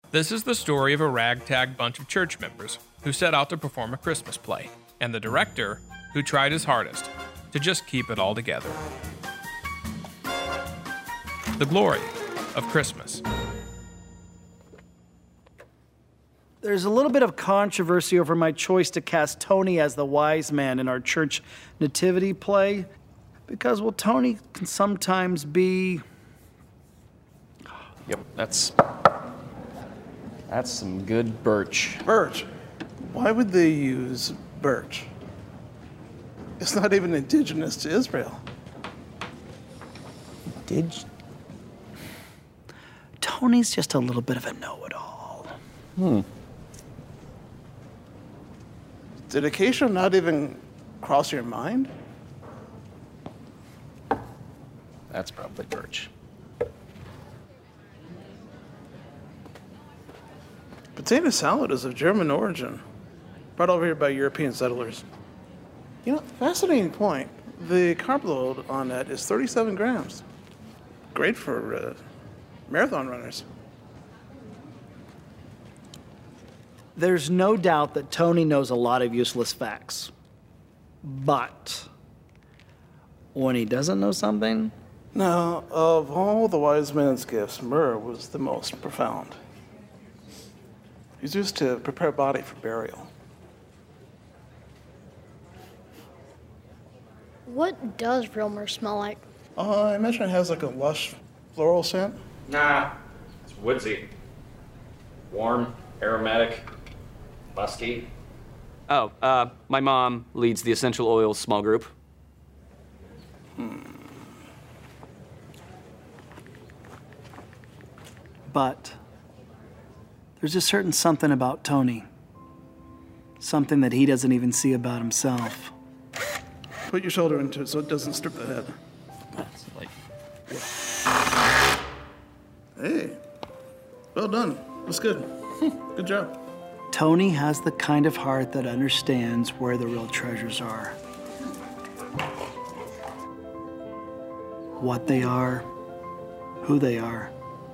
This is the story of a ragtag bunch of church members who set out to perform a Christmas play, and the director who tried his hardest to just keep it all together. The glory of Christmas. There's a little bit of controversy over my choice to cast Tony as the wise man in our church nativity play, because, well, Tony can sometimes be... Yep, that's some good birch. Birch? Why would they use birch? It's not even indigenous to Israel. Tony's just a little bit of a know-it-all. Did acacia not even cross your mind? That's probably birch. Potato salad is of German origin, brought over here by European settlers. You know, fascinating point. The carb load on that is 37 grams. Great for marathon runners. There's no doubt that Tony knows a lot of useless facts. But when he doesn't know something... Now, of all the wise man's gifts, myrrh was the most profound. It's used to prepare a body for burial. What does real myrrh smell like? I imagine it has like a lush floral scent. Nah, it's woodsy. Warm, aromatic, musky. Oh, my mom leads the essential oils small group. But there's a certain something about Tony. Something that he doesn't even see about himself. Put your shoulder into it so it doesn't strip the head. Hey, well done. That's good. Good job. Tony has the kind of heart that understands where the real treasures are. What they are, who they are.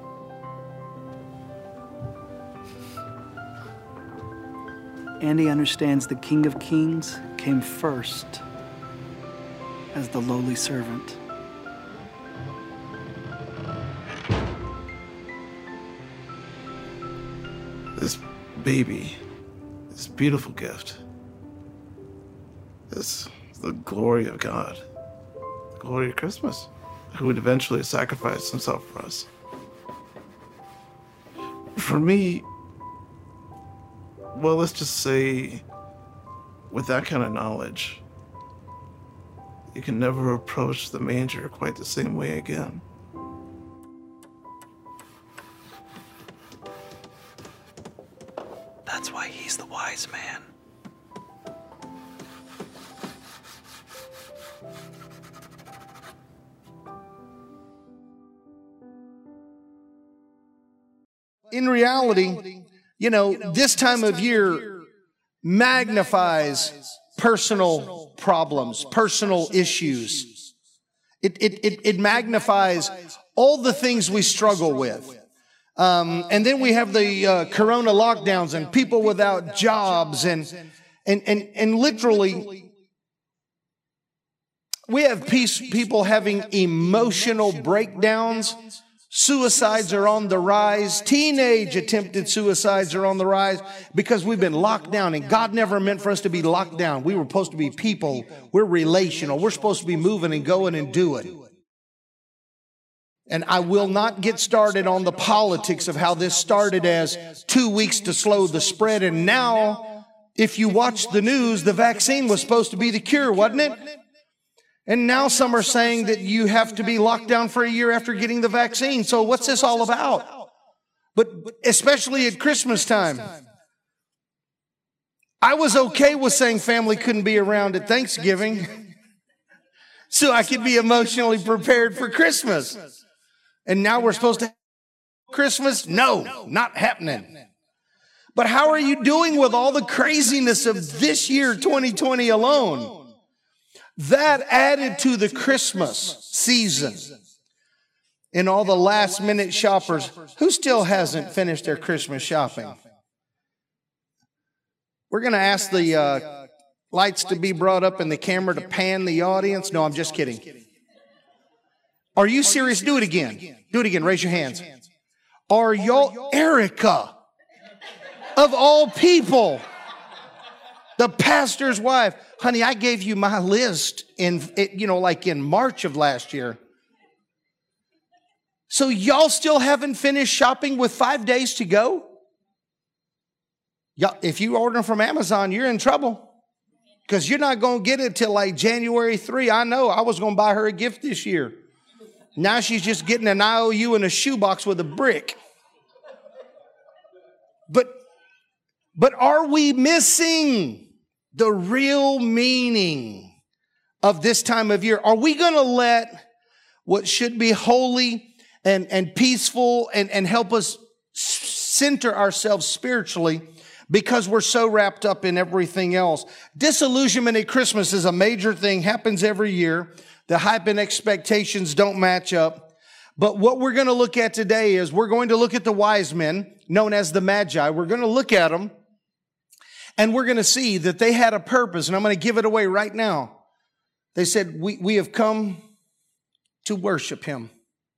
And he understands the King of Kings came first as the lowly servant. This baby, this beautiful gift, is the glory of God, the glory of Christmas, who would eventually sacrifice himself for us. For me, well, let's just say, with that kind of knowledge, you can never approach the manger quite the same way again. That's why he's the wise man. In reality, you know, this time of year magnifies personal problems, personal issues. It magnifies all the things we struggle with. And then we have the corona lockdowns and people without jobs and literally we have people having emotional breakdowns. Suicides are on the rise. Teenage attempted suicides are on the rise because we've been locked down, and God never meant for us to be locked down. We were supposed to be people. We're relational. We're supposed to be moving and going and doing. And I will not get started on the politics of how this started as 2 weeks to slow the spread. And now, if you watch the news, the vaccine was supposed to be the cure, wasn't it? And now some are saying that you have to be locked down for a year after getting the vaccine. So what's this all about? But especially at Christmas time. I was okay with saying family couldn't be around at Thanksgiving so I could be emotionally prepared for Christmas. And now we're supposed to have Christmas? No, not happening. But how are you doing with all the craziness of this year, 2020 alone? That added to the Christmas season and all the last minute shoppers. Who still hasn't finished their Christmas shopping? We're going to ask the lights to be brought up and the camera to pan the audience. No, I'm just kidding. Are you serious? Do it again. Do it again. Raise your hands. Are y'all, Erica, of all people, the pastor's wife? Honey, I gave you my list like in March of last year. So y'all still haven't finished shopping with 5 days to go? Y'all, if you order from Amazon, you're in trouble. Because you're not going to get it till like January 3. I know. I was going to buy her a gift this year. Now she's just getting an IOU in a shoebox with a brick. But are we missing the real meaning of this time of year? Are we going to let what should be holy and peaceful and help us center ourselves spiritually because we're so wrapped up in everything else? Disillusionment at Christmas is a major thing, happens every year. The hype and expectations don't match up. But what we're going to look at today is we're going to look at the wise men, known as the Magi. We're going to look at them, and we're going to see that they had a purpose, and I'm going to give it away right now. They said, we have come to worship him.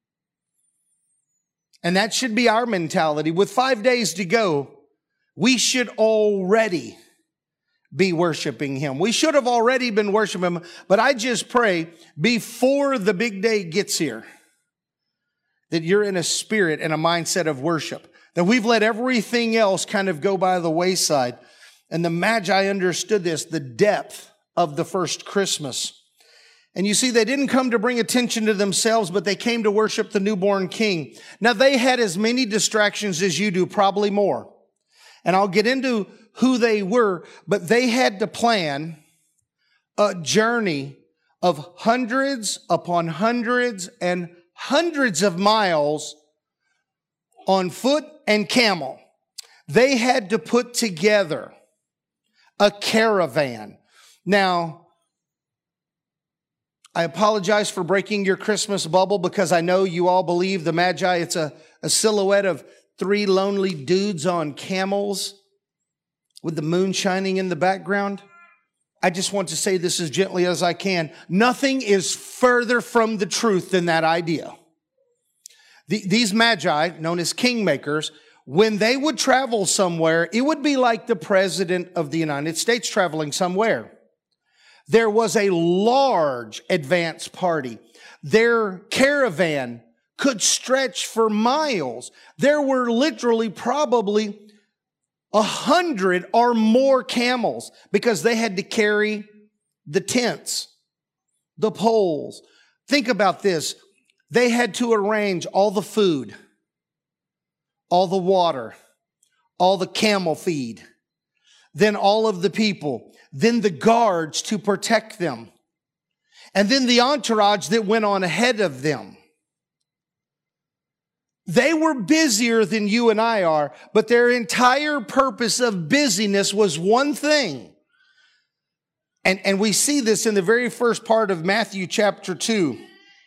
And that should be our mentality. With 5 days to go, we should already be worshiping him. We should have already been worshiping him, but I just pray before the big day gets here that you're in a spirit and a mindset of worship, that we've let everything else kind of go by the wayside. And the Magi understood this, the depth of the first Christmas. And you see, they didn't come to bring attention to themselves, but they came to worship the newborn king. Now, they had as many distractions as you do, probably more. And I'll get into who they were, but they had to plan a journey of hundreds upon hundreds and hundreds of miles on foot and camel. They had to put together a caravan. Now, I apologize for breaking your Christmas bubble because I know you all believe the Magi, it's a silhouette of 3 lonely dudes on camels with the moon shining in the background. I just want to say this as gently as I can. Nothing is further from the truth than that idea. These Magi, known as kingmakers, when they would travel somewhere, it would be like the President of the United States traveling somewhere. There was a large advance party. Their caravan could stretch for miles. There were literally probably 100 or more camels because they had to carry the tents, the poles. Think about this. They had to arrange all the food, all the water, all the camel feed, then all of the people, then the guards to protect them, and then the entourage that went on ahead of them. They were busier than you and I are, but their entire purpose of busyness was one thing. And we see this in the very first part of Matthew chapter 2.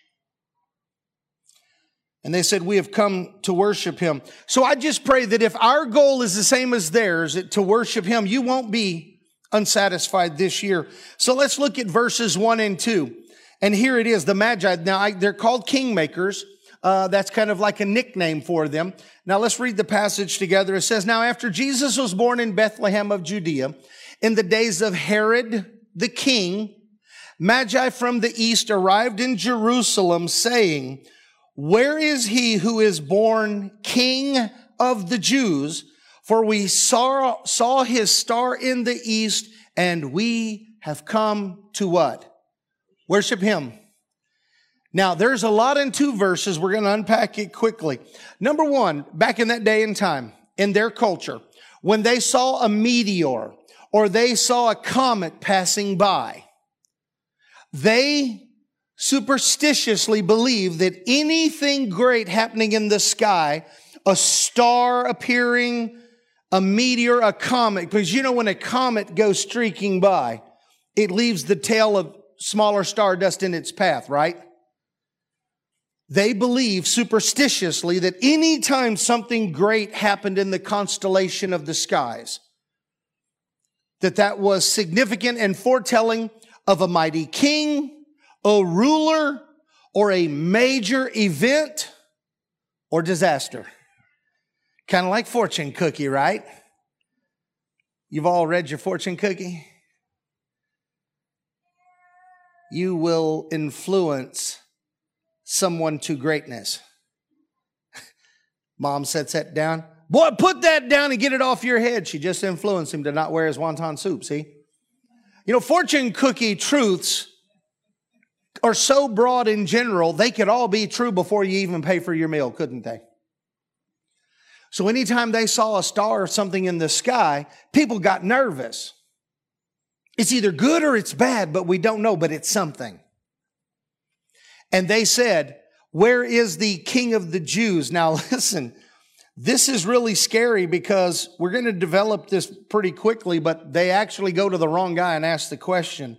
And they said, we have come to worship him. So I just pray that if our goal is the same as theirs, to worship him, you won't be unsatisfied this year. So let's look at verses 1 and 2. And here it is, the Magi. Now, they're called kingmakers. That's kind of like a nickname for them. Now, let's read the passage together. It says, now after Jesus was born in Bethlehem of Judea, in the days of Herod the king, Magi from the east arrived in Jerusalem, saying, where is he who is born King of the Jews? For we saw his star in the east, and we have come to what? Worship him. Now, there's a lot in 2 verses. We're going to unpack it quickly. Number 1, back in that day and time, in their culture, when they saw a meteor or they saw a comet passing by, they superstitiously believed that anything great happening in the sky, a star appearing, a meteor, a comet, because you know when a comet goes streaking by, it leaves the tail of smaller star dust in its path, right? they believe superstitiously that anytime something great happened in the constellation of the skies, that was significant and foretelling of a mighty king, a ruler, or a major event or disaster. Kind of like fortune cookie, right? You've all read your fortune cookie? You will influence someone to greatness. Mom sets that down. Boy, put that down and get it off your head. She just influenced him to not wear his wonton soup, see? You know, fortune cookie truths are so broad in general, they could all be true before you even pay for your meal, couldn't they? So anytime they saw a star or something in the sky, people got nervous. It's either good or it's bad, but we don't know, but it's something. And they said, where is the King of the Jews? Now listen, this is really scary because we're going to develop this pretty quickly, but they actually go to the wrong guy and ask the question.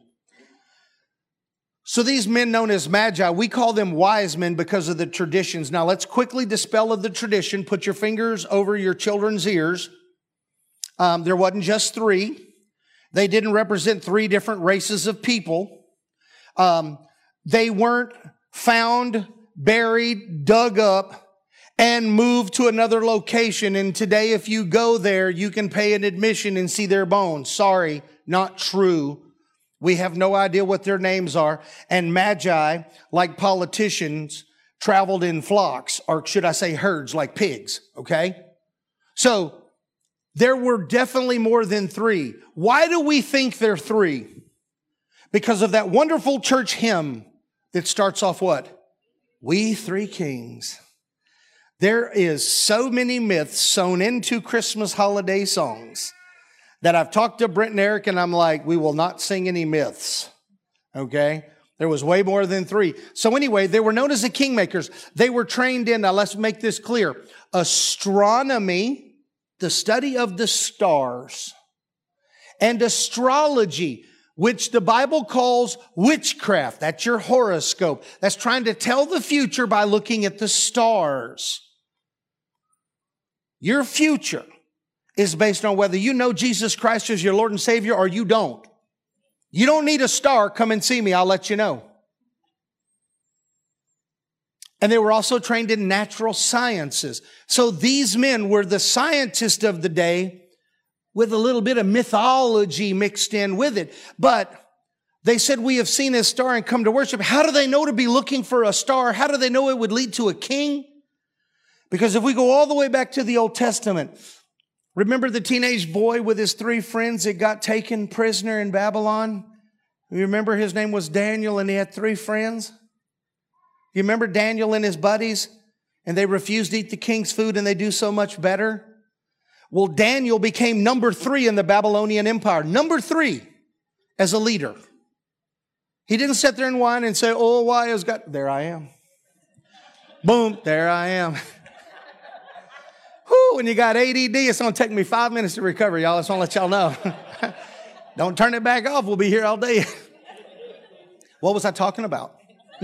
So these men known as magi, we call them wise men because of the traditions. Now let's quickly dispel of the tradition. Put your fingers over your children's ears. There wasn't just three. They didn't represent three different races of people. They weren't found, buried, dug up, and moved to another location. And today, if you go there, you can pay an admission and see their bones. Sorry, not true. We have no idea what their names are. And magi, like politicians, traveled in flocks, or should I say herds, like pigs, okay? So, there were definitely more than three. Why do we think there are three? Because of that wonderful church hymn that starts off what? We three kings. There is so many myths sewn into Christmas holiday songs that I've talked to Brent and Eric and I'm like, we will not sing any myths. Okay? There was way more than three. So anyway, they were known as the kingmakers. They were trained in, now let's make this clear, astronomy, the study of the stars, and astrology, which the Bible calls witchcraft. That's your horoscope. That's trying to tell the future by looking at the stars. Your future is based on whether you know Jesus Christ as your Lord and Savior or you don't. You don't need a star. Come and see me. I'll let you know. And they were also trained in natural sciences. So these men were the scientists of the day with a little bit of mythology mixed in with it. But they said, we have seen a star and come to worship. How do they know to be looking for a star? How do they know it would lead to a king? Because if we go all the way back to the Old Testament, remember the teenage boy with his three friends that got taken prisoner in Babylon? You remember his name was Daniel and he had three friends? You remember Daniel and his buddies? And they refused to eat the king's food and they do so much better? Well, Daniel became number 3 in the Babylonian Empire. Number 3 as a leader. He didn't sit there and whine and say, oh, why has got... There I am. Boom, there I am. Whew, when you got ADD, it's going to take me 5 minutes to recover, y'all. I just want to let y'all know. Don't turn it back off. We'll be here all day. What was I talking about?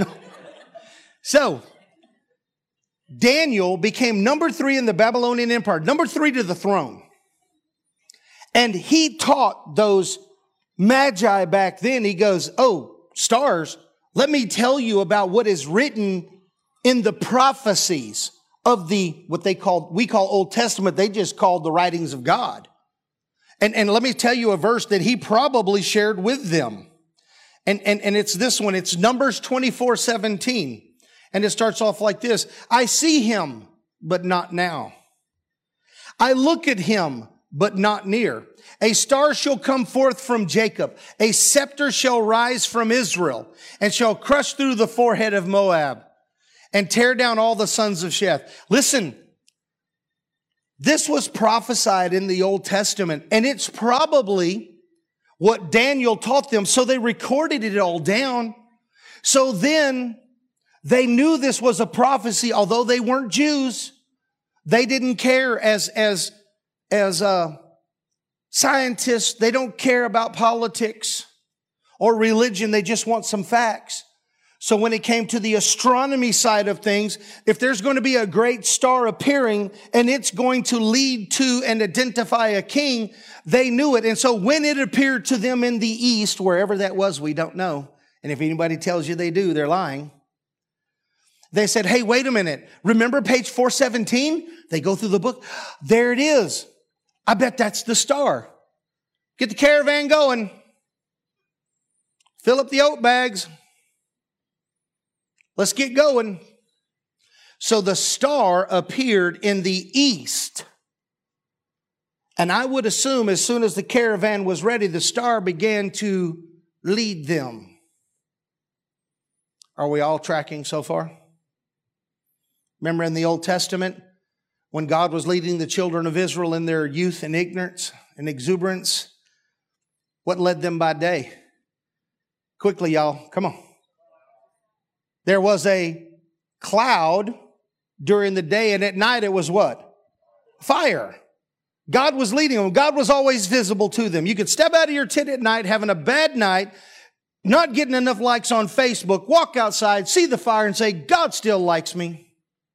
So, Daniel became number 3 in the Babylonian Empire, number 3 to the throne. And he taught those magi back then. He goes, oh, stars, let me tell you about what is written in the prophecies of the, what we call Old Testament. They just called the writings of God. And let me tell you a verse that he probably shared with them. And it's this one. It's Numbers 24:17. And it starts off like this. I see him, but not now. I look at him, but not near. A star shall come forth from Jacob. A scepter shall rise from Israel and shall crush through the forehead of Moab and tear down all the sons of Sheth. Listen, this was prophesied in the Old Testament, and it's probably what Daniel taught them. So they recorded it all down. So then they knew this was a prophecy, although they weren't Jews. They didn't care as scientists. They don't care about politics or religion. They just want some facts. So when it came to the astronomy side of things, if there's going to be a great star appearing and it's going to lead to and identify a king, they knew it. And so when it appeared to them in the east, wherever that was, we don't know. And if anybody tells you they do, they're lying. They said, hey, wait a minute. Remember page 417? They go through the book. There it is. I bet that's the star. Get the caravan going. Fill up the oat bags. Let's get going. So the star appeared in the east. And I would assume as soon as the caravan was ready, the star began to lead them. Are we all tracking so far? Remember in the Old Testament, when God was leading the children of Israel in their youth and ignorance and exuberance, what led them by day? Quickly, y'all, come on. There was a cloud during the day, and at night it was what? Fire. God was leading them. God was always visible to them. You could step out of your tent at night, having a bad night, not getting enough likes on Facebook, walk outside, see the fire, and say, God still likes me.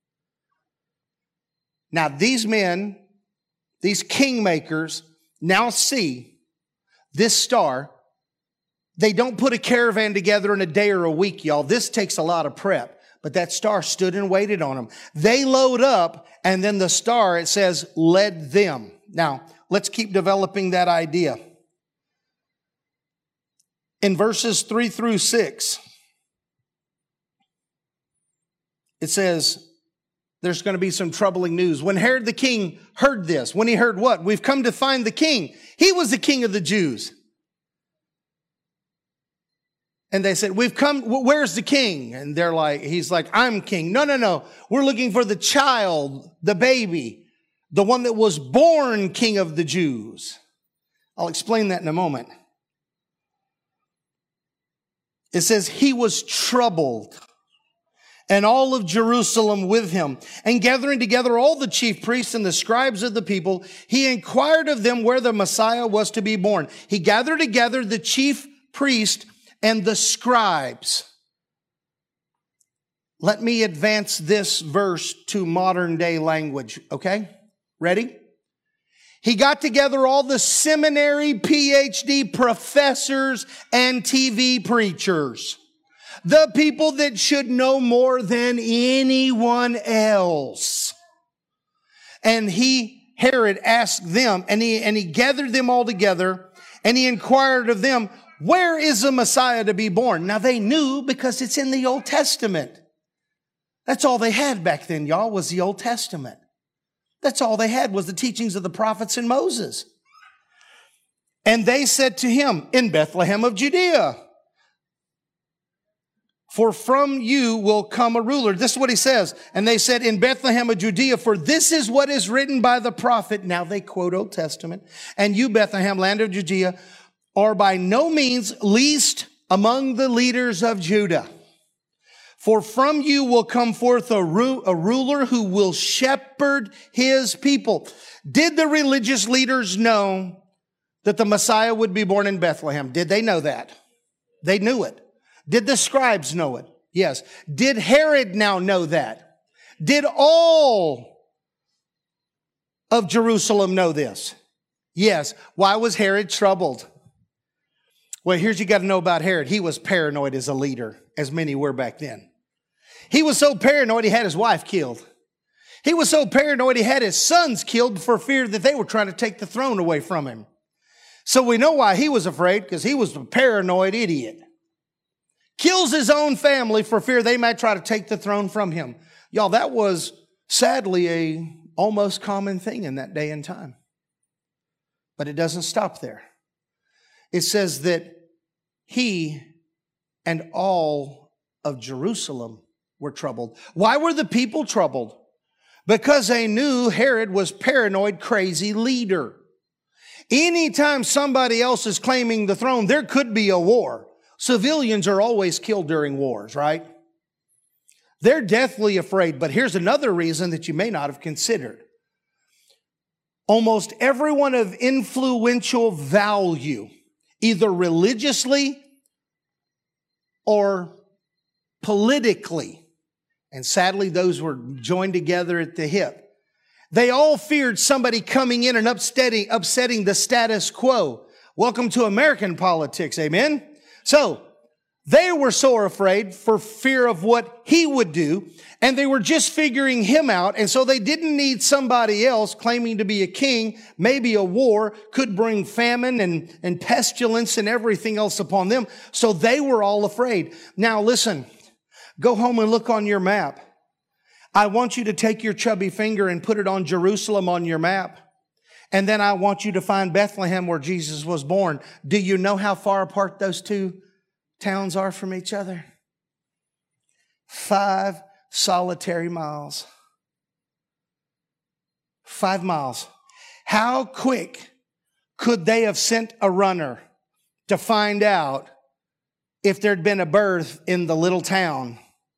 Now, these men, these kingmakers, now see this star. They don't put a caravan together in a day or a week, y'all. This takes a lot of prep. But that star stood and waited on them. They load up, and then the star, it says, led them. Now, let's keep developing that idea. In verses 3 through 6, it says, there's going to be some troubling news. When Herod the king heard this, when he heard what? We've come to find the king. He was the king of the Jews. And they said, we've come, where's the king? And they're like, he's like, I'm king. No. We're looking for the child, the baby, the one that was born king of the Jews. I'll explain that in a moment. It says, he was troubled, and all of Jerusalem with him. And gathering together all the chief priests and the scribes of the people, he inquired of them where the Messiah was to be born. He gathered together the chief priest and the scribes. Let me advance this verse to modern day language, okay? Ready? He got together all the seminary, PhD professors, and TV preachers. The people that should know more than anyone else. And Herod asked them, and he gathered them all together, and he inquired of them, where is the Messiah to be born? Now they knew because it's in the Old Testament. That's all they had back then, y'all, was the Old Testament. That's all they had was the teachings of the prophets and Moses. And they said to him, in Bethlehem of Judea, for from you will come a ruler. This is what he says. And they said, in Bethlehem of Judea, for this is what is written by the prophet. Now they quote Old Testament. And you, Bethlehem, land of Judea, are by no means least among the leaders of Judah. For from you will come forth a ruler who will shepherd his people. Did the religious leaders know that the Messiah would be born in Bethlehem? Did they know that? They knew it. Did the scribes know it? Yes. Did Herod now know that? Did all of Jerusalem know this? Yes. Why was Herod troubled? Well, here's what you got to know about Herod. He was paranoid as a leader, as many were back then. He was so paranoid he had his wife killed. He was so paranoid he had his sons killed for fear that they were trying to take the throne away from him. So we know why he was afraid, because he was a paranoid idiot. Kills his own family for fear they might try to take the throne from him. Y'all, that was sadly a almost common thing in that day and time. But it doesn't stop there. It says that he and all of Jerusalem were troubled. Why were the people troubled? Because they knew Herod was paranoid, crazy leader. Anytime somebody else is claiming the throne, there could be a war. Civilians are always killed during wars, right? They're deathly afraid. But here's another reason that you may not have considered. Almost everyone of influential value, either religiously or politically. And sadly, those were joined together at the hip. They all feared somebody coming in and upsetting the status quo. Welcome to American politics, amen? So, they were so afraid for fear of what he would do, and they were just figuring him out, and so they didn't need somebody else claiming to be a king. Maybe a war could bring famine and pestilence and everything else upon them, so they were all afraid. Now listen, go home and look on your map. I want you to take your chubby finger and put it on Jerusalem on your map. And then I want you to find Bethlehem where Jesus was born. Do you know how far apart those two towns are from each other? 5 solitary miles. 5 miles. How quick could they have sent a runner to find out if there'd been a birth in the little town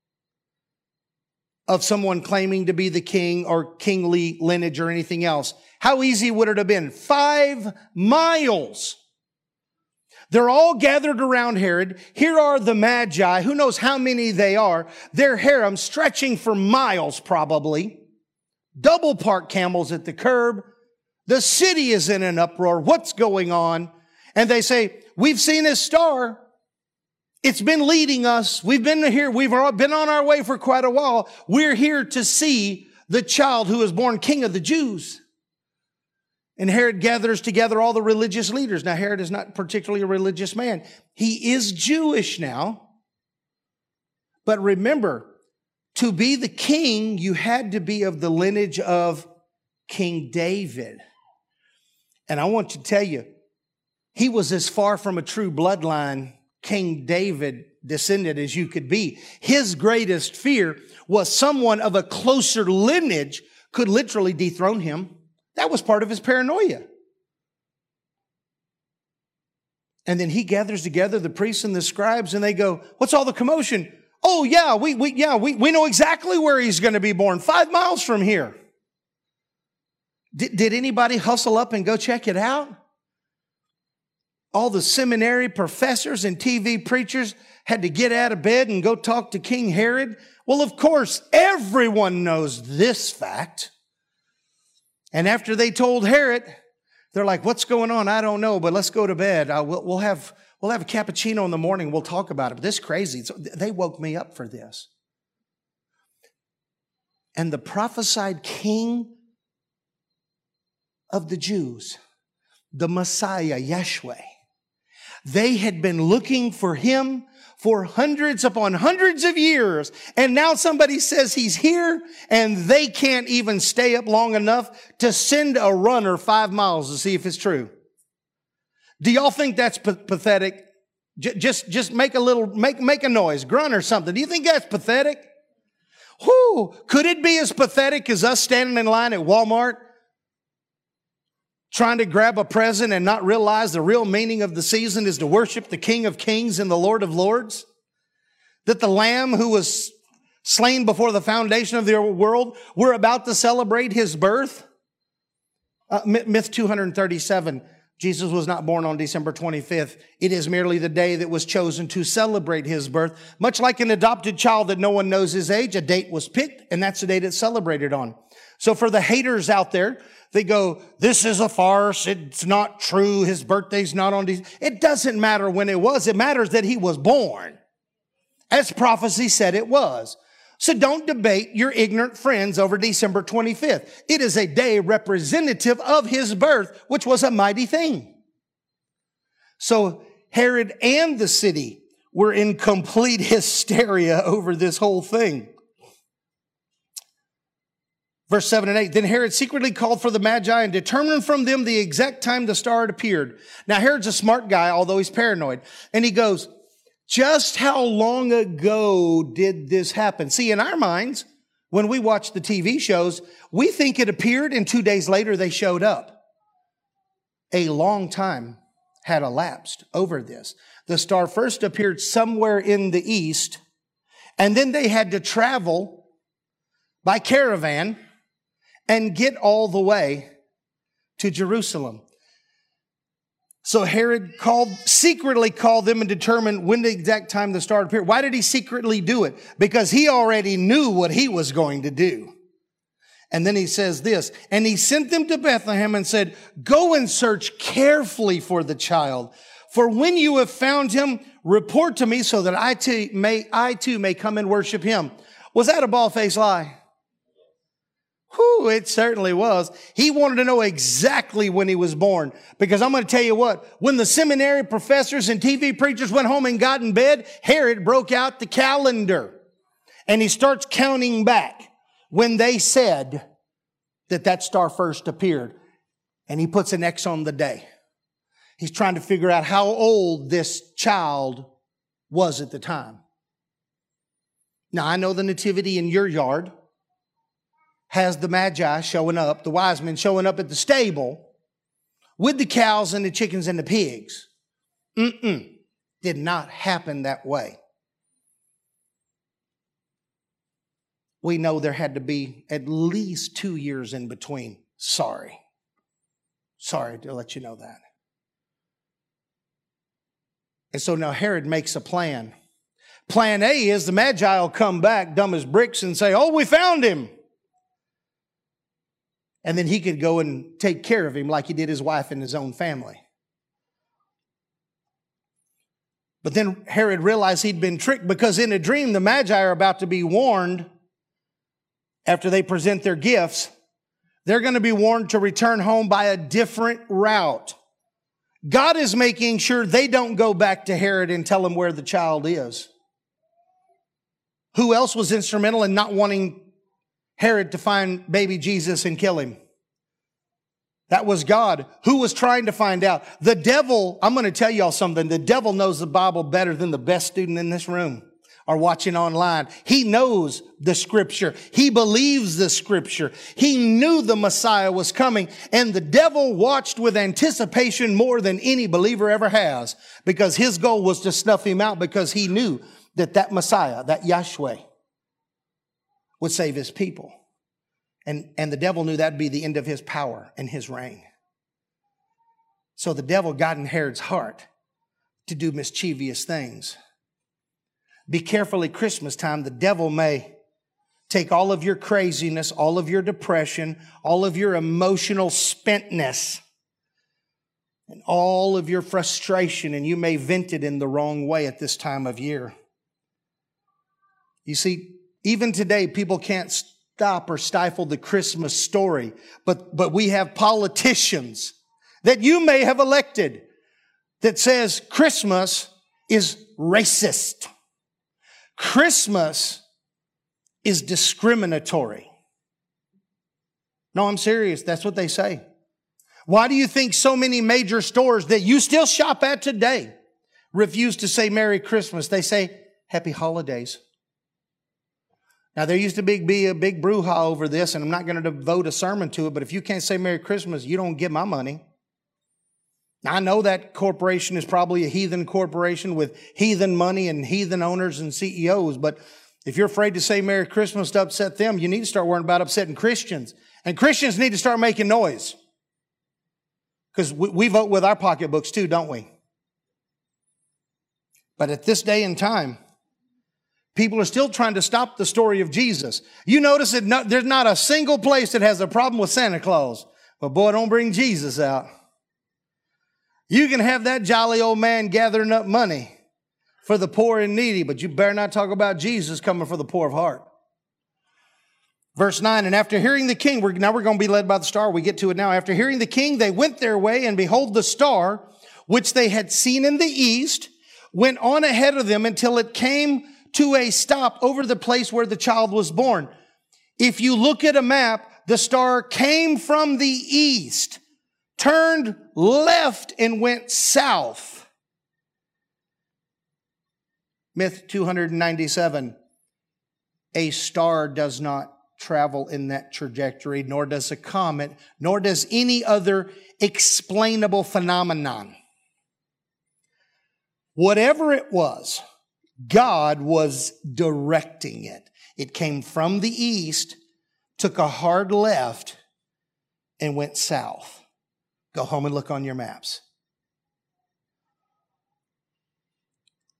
of someone claiming to be the king or kingly lineage or anything else? How easy would it have been? 5 miles. They're all gathered around Herod. Here are the Magi. Who knows how many they are? Their harem stretching for miles probably. Double parked camels at the curb. The city is in an uproar. What's going on? And they say, we've seen his star. It's been leading us. We've been here. We've been on our way for quite a while. We're here to see the child who is born King of the Jews. And Herod gathers together all the religious leaders. Now, Herod is not particularly a religious man. He is Jewish now. But remember, to be the king, you had to be of the lineage of King David. And I want to tell you, he was as far from a true bloodline, King David descendant, as you could be. His greatest fear was someone of a closer lineage could literally dethrone him. That was part of his paranoia. And then he gathers together the priests and the scribes, and they go, what's all the commotion? Oh yeah, we know exactly where he's going to be born, 5 miles from here. Did anybody hustle up and go check it out? All the seminary professors and TV preachers had to get out of bed and go talk to King Herod. Well, of course, everyone knows this fact. And after they told Herod, they're like, what's going on? I don't know, but let's go to bed. We'll have a cappuccino in the morning. We'll talk about it. But this is crazy. So they woke me up for this. And the prophesied king of the Jews, the Messiah, Yeshua, they had been looking for him for hundreds upon hundreds of years. And now somebody says he's here, and they can't even stay up long enough to send a runner 5 miles to see if it's true. Do y'all think that's pathetic? Just make a noise, grunt or something. Do you think that's pathetic? Whoo! Could it be as pathetic as us standing in line at Walmart, trying to grab a present and not realize the real meaning of the season is to worship the King of Kings and the Lord of Lords? That the Lamb who was slain before the foundation of the world, we're about to celebrate his birth? Myth 237, Jesus was not born on December 25th. It is merely the day that was chosen to celebrate his birth. Much like an adopted child that no one knows his age, a date was picked, and that's the date it's celebrated on. So for the haters out there, they go, this is a farce. It's not true. His birthday's not on December. It doesn't matter when it was. It matters that he was born, as prophecy said it was. So don't debate your ignorant friends over December 25th. It is a day representative of his birth, which was a mighty thing. So Herod and the city were in complete hysteria over this whole thing. Verse 7 and 8, then Herod secretly called for the Magi and determined from them the exact time the star had appeared. Now Herod's a smart guy, although he's paranoid. And he goes, just how long ago did this happen? See, in our minds, when we watch the TV shows, we think it appeared and 2 days later they showed up. A long time had elapsed over this. The star first appeared somewhere in the east, and then they had to travel by caravan and get all the way to Jerusalem. So Herod secretly called them and determined when the exact time the star appeared. Why did he secretly do it? Because he already knew what he was going to do. And then he says this, and he sent them to Bethlehem and said, go and search carefully for the child. For when you have found him, report to me so that I too may come and worship him. Was that a bald-faced lie? Whew, it certainly was. He wanted to know exactly when he was born. Because I'm going to tell you what, when the seminary professors and TV preachers went home and got in bed, Herod broke out the calendar. And he starts counting back when they said that star first appeared. And he puts an X on the day. He's trying to figure out how old this child was at the time. Now, I know the nativity in your yard has the magi showing up, the wise men showing up at the stable with the cows and the chickens and the pigs. Did not happen that way. We know there had to be at least 2 years in between. Sorry to let you know that. And so now Herod makes a plan. Plan A is the Magi will come back dumb as bricks and say, oh, we found him. And then he could go and take care of him like he did his wife and his own family. But then Herod realized he'd been tricked because in a dream the Magi are about to be warned after they present their gifts. They're going to be warned to return home by a different route. God is making sure they don't go back to Herod and tell him where the child is. Who else was instrumental in not wanting Herod to find baby Jesus and kill him? That was God. Who was trying to find out? The devil. I'm going to tell y'all something. The devil knows the Bible better than the best student in this room or watching online. He knows the scripture. He believes the scripture. He knew the Messiah was coming, and the devil watched with anticipation more than any believer ever has, because his goal was to snuff him out, because he knew that Messiah, that Yahweh, would save his people. And the devil knew that'd be the end of his power and his reign. So the devil got in Herod's heart to do mischievous things. Be careful at Christmas time. The devil may take all of your craziness, all of your depression, all of your emotional spentness, and all of your frustration, and you may vent it in the wrong way at this time of year. You see, even today, people can't stop or stifle the Christmas story, but we have politicians that you may have elected that says Christmas is racist. Christmas is discriminatory. No, I'm serious. That's what they say. Why do you think so many major stores that you still shop at today refuse to say Merry Christmas? They say Happy Holidays. Now, there used to be a big brouhaha over this, and I'm not going to devote a sermon to it, but if you can't say Merry Christmas, you don't get my money. Now, I know that corporation is probably a heathen corporation with heathen money and heathen owners and CEOs, but if you're afraid to say Merry Christmas to upset them, you need to start worrying about upsetting Christians. And Christians need to start making noise. Because we vote with our pocketbooks too, don't we? But at this day and time, people are still trying to stop the story of Jesus. You notice that there's not a single place that has a problem with Santa Claus. But boy, don't bring Jesus out. You can have that jolly old man gathering up money for the poor and needy, but you better not talk about Jesus coming for the poor of heart. Verse 9, and after hearing the king, now we're going to be led by the star. We get to it now. After hearing the king, they went their way, and behold, the star, which they had seen in the east, went on ahead of them until it came to a stop over the place where the child was born. If you look at a map, the star came from the east, turned left, and went south. Myth 297. A star does not travel in that trajectory, nor does a comet, nor does any other explainable phenomenon. Whatever it was, God was directing it. It came from the east, took a hard left, and went south. Go home and look on your maps.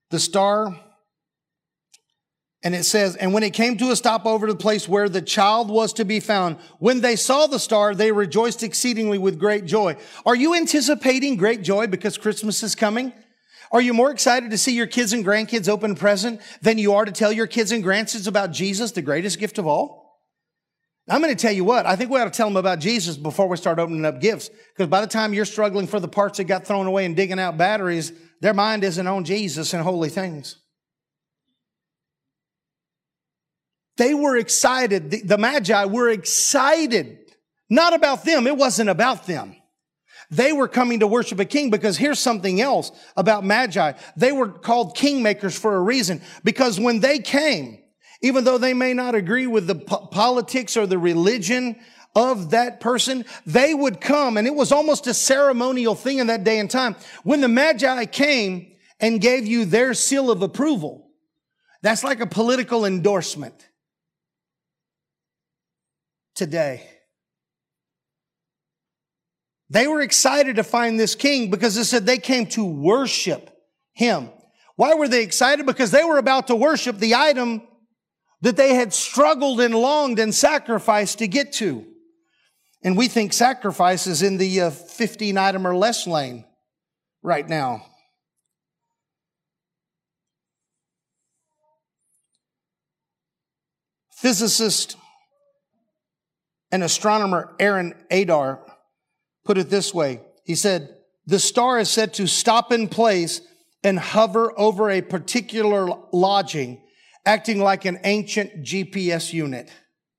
the star. And it says, and when it came to a stopover to the place where the child was to be found, when they saw the star, they rejoiced exceedingly with great joy. Are you anticipating great joy because Christmas is coming? Are you more excited to see your kids and grandkids open a present than you are to tell your kids and grandkids about Jesus, the greatest gift of all? I'm going to tell you what, I think we ought to tell them about Jesus before we start opening up gifts. Because by the time you're struggling for the parts that got thrown away and digging out batteries, their mind isn't on Jesus and holy things. They were excited. The Magi were excited. Not about them. It wasn't about them. They were coming to worship a king, because here's something else about Magi. They were called kingmakers for a reason, because when they came, even though they may not agree with the politics or the religion of that person, they would come, and it was almost a ceremonial thing in that day and time. When the Magi came and gave you their seal of approval, that's like a political endorsement. Today, they were excited to find this king because it said they came to worship him. Why were they excited? Because they were about to worship the item that they had struggled and longed and sacrificed to get to. And we think sacrifice is in the 15 item or less lane right now. Physicist and astronomer Aaron Adar put it this way. He said, the star is said to stop in place and hover over a particular lodging, acting like an ancient GPS unit.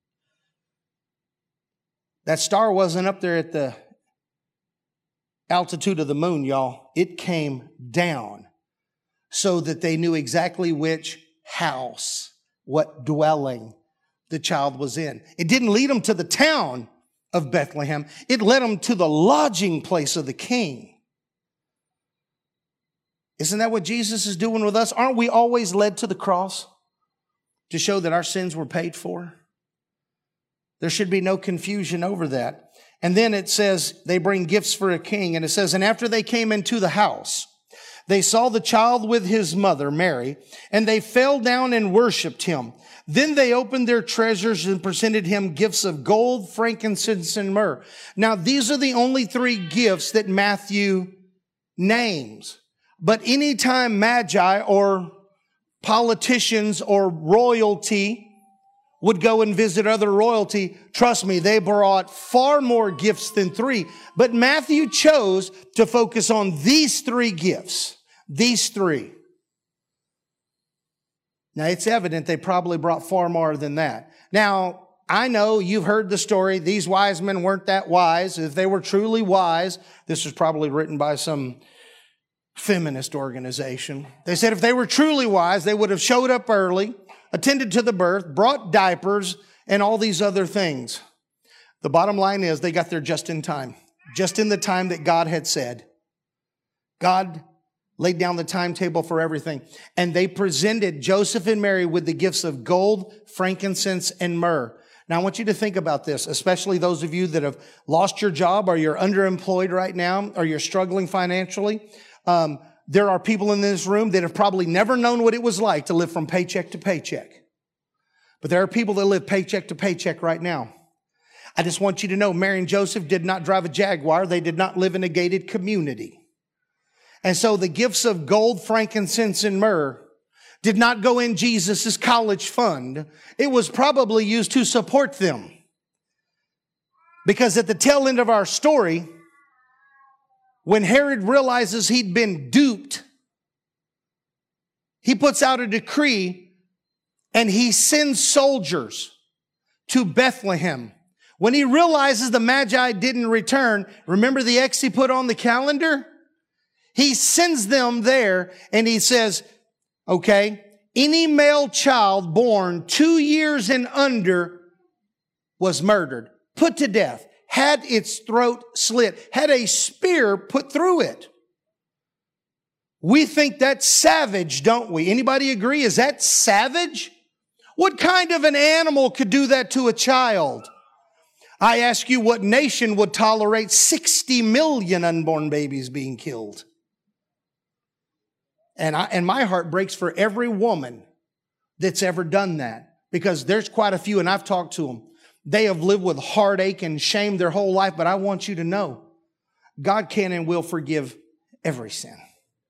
That star wasn't up there at the altitude of the moon, y'all. It came down so that they knew exactly which house, what dwelling the child was in. It didn't lead them to the town of Bethlehem. It led them to the lodging place of the king. Isn't that what Jesus is doing with us? Aren't we always led to the cross to show that our sins were paid for? There should be no confusion over that. And then it says they bring gifts for a king. And it says, and after they came into the house, they saw the child with his mother, Mary, and they fell down and worshiped him. Then they opened their treasures and presented him gifts of gold, frankincense, and myrrh. Now, these are the only three gifts that Matthew names. But anytime Magi or politicians or royalty would go and visit other royalty, trust me, they brought far more gifts than three. But Matthew chose to focus on these three gifts. These three. Now, it's evident they probably brought far more than that. Now, I know you've heard the story. These wise men weren't that wise. If they were truly wise, this was probably written by some feminist organization. They said if they were truly wise, they would have showed up early, attended to the birth, brought diapers, and all these other things. The bottom line is they got there just in time, just in the time that God had said. God laid down the timetable for everything. And they presented Joseph and Mary with the gifts of gold, frankincense, and myrrh. Now, I want you to think about this, especially those of you that have lost your job or you're underemployed right now or you're struggling financially. There are people in this room that have probably never known what it was like to live from paycheck to paycheck. But there are people that live paycheck to paycheck right now. I just want you to know, Mary and Joseph did not drive a Jaguar. They did not live in a gated community. And so the gifts of gold, frankincense, and myrrh did not go in Jesus' college fund. It was probably used to support them. Because at the tail end of our story, when Herod realizes he'd been duped, he puts out a decree and he sends soldiers to Bethlehem. When he realizes the Magi didn't return, remember the X he put on the calendar? He sends them there and he says, okay, any male child born 2 years and under was murdered, put to death, had its throat slit, had a spear put through it. We think that's savage, don't we? Anybody agree? Is that savage? What kind of an animal could do that to a child? I ask you, what nation would tolerate 60 million unborn babies being killed? And my heart breaks for every woman that's ever done that, because there's quite a few, and I've talked to them. They have lived with heartache and shame their whole life, but I want you to know God can and will forgive every sin.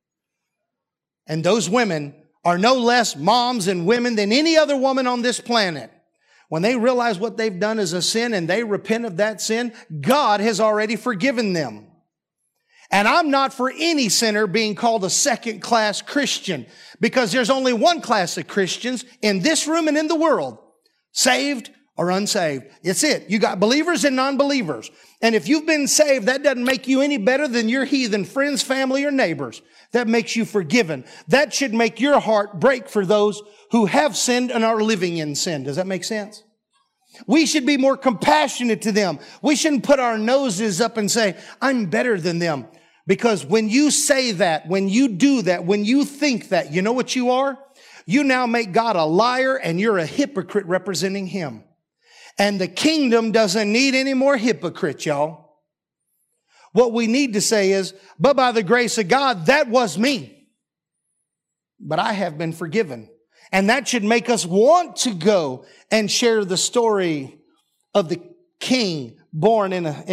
And those women are no less moms and women than any other woman on this planet. When they realize what they've done is a sin and they repent of that sin, God has already forgiven them. And I'm not for any sinner being called a second-class Christian, because there's only one class of Christians in this room and in the world, saved or unsaved. It's it. You got believers and non-believers. And if you've been saved, that doesn't make you any better than your heathen friends, family, or neighbors. That makes you forgiven. That should make your heart break for those who have sinned and are living in sin. Does that make sense? We should be more compassionate to them. We shouldn't put our noses up and say, I'm better than them. Because when you say that, when you do that, when you think that, you know what you are? You now make God a liar, and you're a hypocrite representing Him. And the kingdom doesn't need any more hypocrites, y'all. What we need to say is, but by the grace of God, that was me. But I have been forgiven. And that should make us want to go and share the story of the king born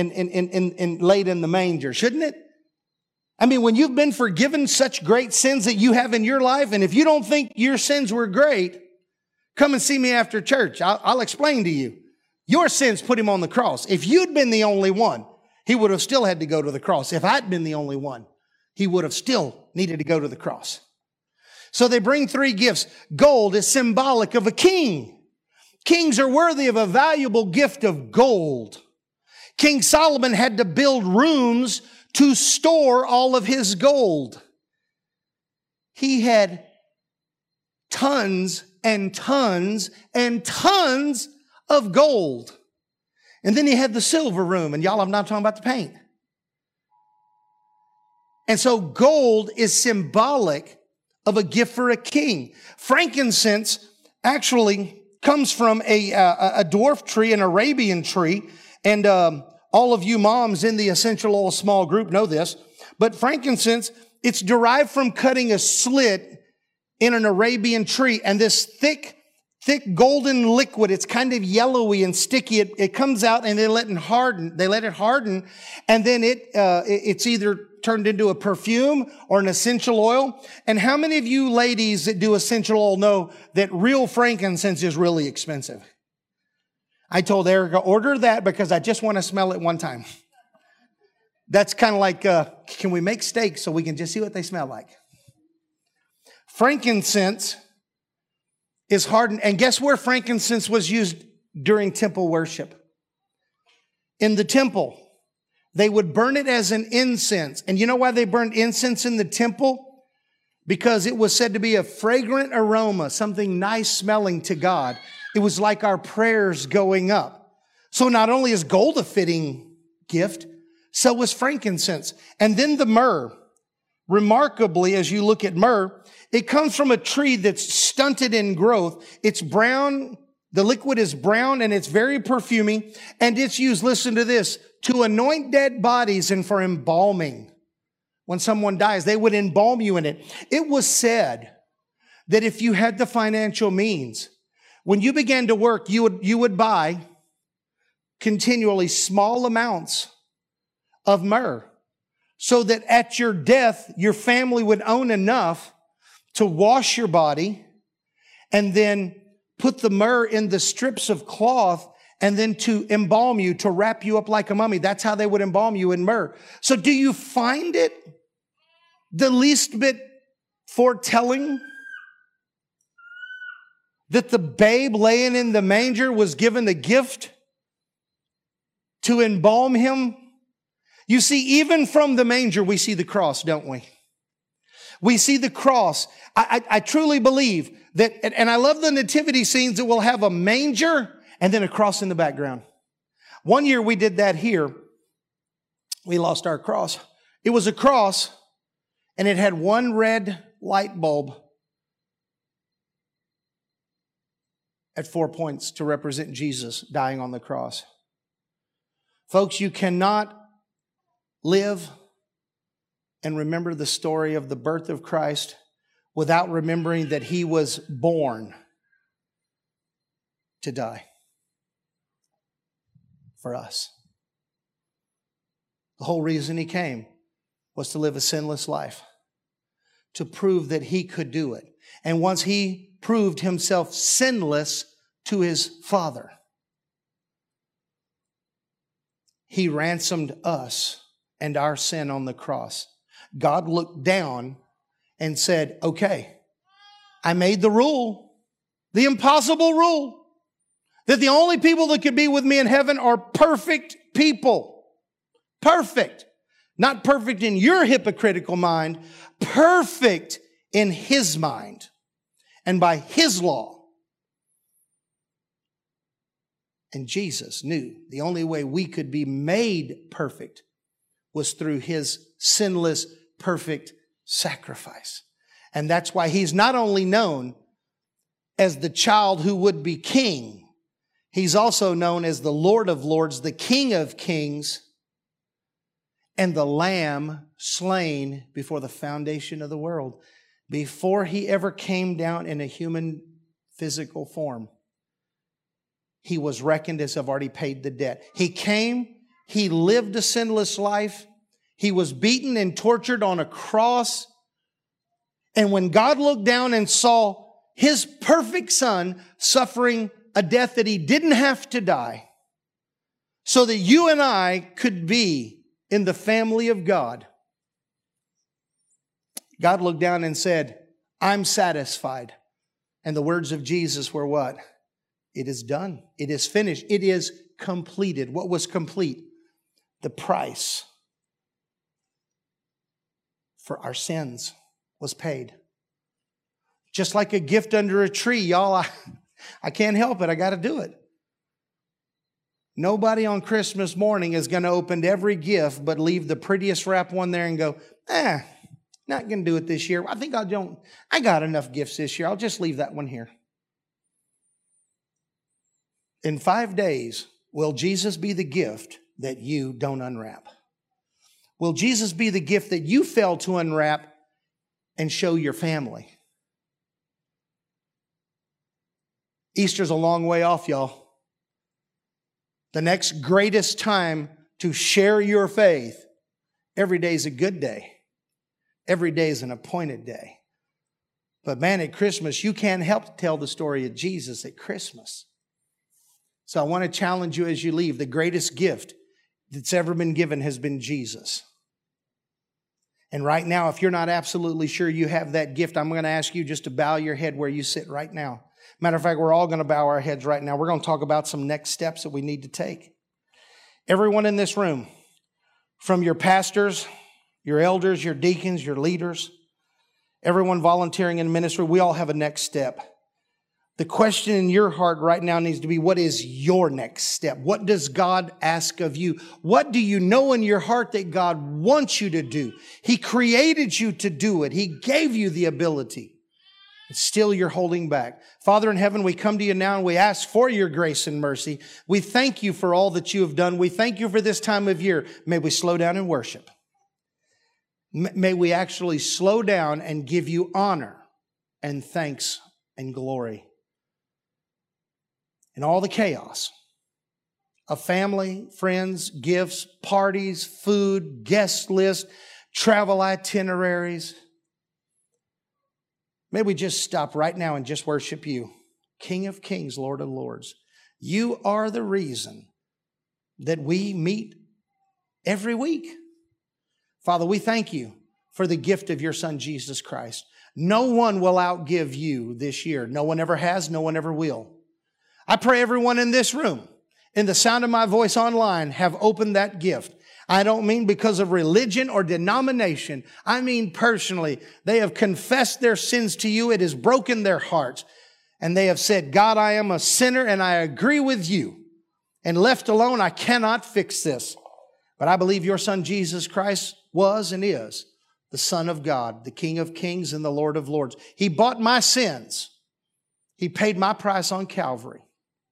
laid in the manger, shouldn't it? I mean, when you've been forgiven such great sins that you have in your life, and if you don't think your sins were great, come and see me after church. I'll explain to you. Your sins put Him on the cross. If you'd been the only one, He would have still had to go to the cross. If I'd been the only one, He would have still needed to go to the cross. So they bring 3 gifts. Gold is symbolic of a king. Kings are worthy of a valuable gift of gold. King Solomon had to build rooms to store all of his gold. He had tons and tons and tons of gold. And then he had the silver room. And y'all, I'm not talking about the paint. And so gold is symbolic of a gift for a king. Frankincense actually comes from a dwarf tree, an Arabian tree. And all of you moms in the Essential Oil small group know this. But frankincense, it's derived from cutting a slit in an Arabian tree. And this thick golden liquid, it's kind of yellowy and sticky. It comes out and they let it harden. And then it's either turned into a perfume or an essential oil. And how many of you ladies that do essential oil know that real frankincense is really expensive? I told Erica, order that because I just want to smell it one time. That's kind of like, can we make steaks so we can just see what they smell like? Frankincense is hardened. And guess where frankincense was used during temple worship? In the temple. They would burn it as an incense. And you know why they burned incense in the temple? Because it was said to be a fragrant aroma, something nice smelling to God. It was like our prayers going up. So not only is gold a fitting gift, so was frankincense. And then the myrrh. Remarkably, as you look at myrrh, it comes from a tree that's stunted in growth. It's brown. The liquid is brown and it's very perfuming. And it's used, listen to this, to anoint dead bodies and for embalming. When someone dies, they would embalm you in it. It was said that if you had the financial means, when you began to work, you would buy continually small amounts of myrrh so that at your death, your family would own enough to wash your body and then put the myrrh in the strips of cloth and then to embalm you, to wrap you up like a mummy. That's how they would embalm you in myrrh. So do you find it the least bit foretelling that the babe laying in the manger was given the gift to embalm him? You see, even from the manger, we see the cross, don't we? We see the cross. I truly believe that, and I love the nativity scenes that will have a manger and then a cross in the background. One year we did that here. We lost our cross. It was a cross and it had one red light bulb at 4 points to represent Jesus dying on the cross. Folks, you cannot live and remember the story of the birth of Christ without remembering that He was born to die for us. The whole reason He came was to live a sinless life, to prove that He could do it. And once He proved Himself sinless to His Father, He ransomed us and our sin on the cross. God looked down and said, okay, I made the rule, the impossible rule, that the only people that could be with me in heaven are perfect people. Perfect. Not perfect in your hypocritical mind, perfect in His mind and by His law. And Jesus knew the only way we could be made perfect was through His sinless, perfect sacrifice. And that's why He's not only known as the child who would be king, He's also known as the Lord of Lords, the King of Kings, and the Lamb slain before the foundation of the world. Before He ever came down in a human physical form, He was reckoned as have already paid the debt. He came, He lived a sinless life. He was beaten and tortured on a cross. And when God looked down and saw His perfect Son suffering a death that He didn't have to die, so that you and I could be in the family of God, God looked down and said, I'm satisfied. And the words of Jesus were what? It is done. It is finished. It is completed. What was complete? The price for our sins was paid. Just like a gift under a tree, y'all, I can't help it. I got to do it. Nobody on Christmas morning is going to open every gift but leave the prettiest wrap one there and go, not going to do it this year. I think I got enough gifts this year. I'll just leave that one here. In 5 days, will Jesus be the gift that you don't unwrap? Will Jesus be the gift that you fail to unwrap and show your family? Easter's a long way off, y'all. The next greatest time to share your faith, every day is a good day. Every day is an appointed day. But man, at Christmas, you can't help to tell the story of Jesus at Christmas. So I want to challenge you as you leave. The greatest gift that's ever been given has been Jesus. And right now, if you're not absolutely sure you have that gift, I'm going to ask you just to bow your head where you sit right now. Matter of fact, we're all going to bow our heads right now. We're going to talk about some next steps that we need to take. Everyone in this room, from your pastors, your elders, your deacons, your leaders, everyone volunteering in ministry, we all have a next step. The question in your heart right now needs to be, what is your next step? What does God ask of you? What do you know in your heart that God wants you to do? He created you to do it. He gave you the ability. And still you're holding back. Father in heaven, we come to you now and we ask for your grace and mercy. We thank you for all that you have done. We thank you for this time of year. May we slow down and worship. May we actually slow down and give you honor and thanks and glory. In all the chaos of family, friends, gifts, parties, food, guest list, travel itineraries, may we just stop right now and just worship you, King of Kings, Lord of Lords. You are the reason that we meet every week. Father, we thank you for the gift of your Son, Jesus Christ. No one will outgive you this year. No one ever has. No one ever will. I pray everyone in this room, in the sound of my voice online, have opened that gift. I don't mean because of religion or denomination. I mean personally. They have confessed their sins to you. It has broken their hearts. And they have said, God, I am a sinner and I agree with you. And left alone, I cannot fix this. But I believe your Son, Jesus Christ, was and is the Son of God, the King of Kings and the Lord of Lords. He bought my sins. He paid my price on Calvary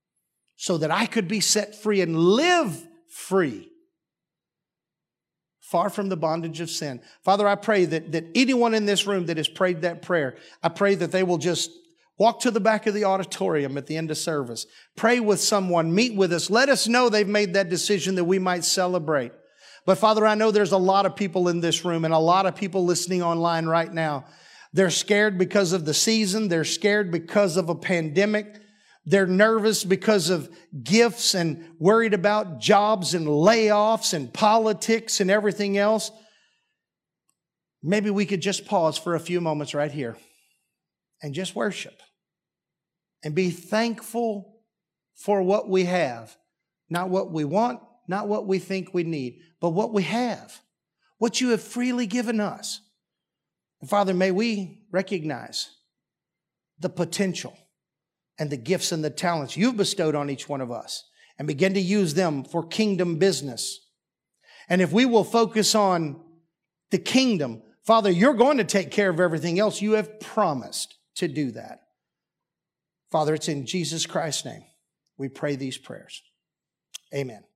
so that I could be set free and live free far from the bondage of sin. Father, I pray that anyone in this room that has prayed that prayer, I pray that they will just walk to the back of the auditorium at the end of service. Pray with someone, meet with us. Let us know they've made that decision that we might celebrate. But Father, I know there's a lot of people in this room and a lot of people listening online right now. They're scared because of the season. They're scared because of a pandemic. They're nervous because of gifts and worried about jobs and layoffs and politics and everything else. Maybe we could just pause for a few moments right here and just worship and be thankful for what we have. Not what we want, not what we think we need, but what we have, what you have freely given us. And Father, may we recognize the potential and the gifts and the talents you've bestowed on each one of us and begin to use them for kingdom business. And if we will focus on the kingdom, Father, you're going to take care of everything else. You have promised to do that. Father, it's in Jesus Christ's name we pray these prayers. Amen.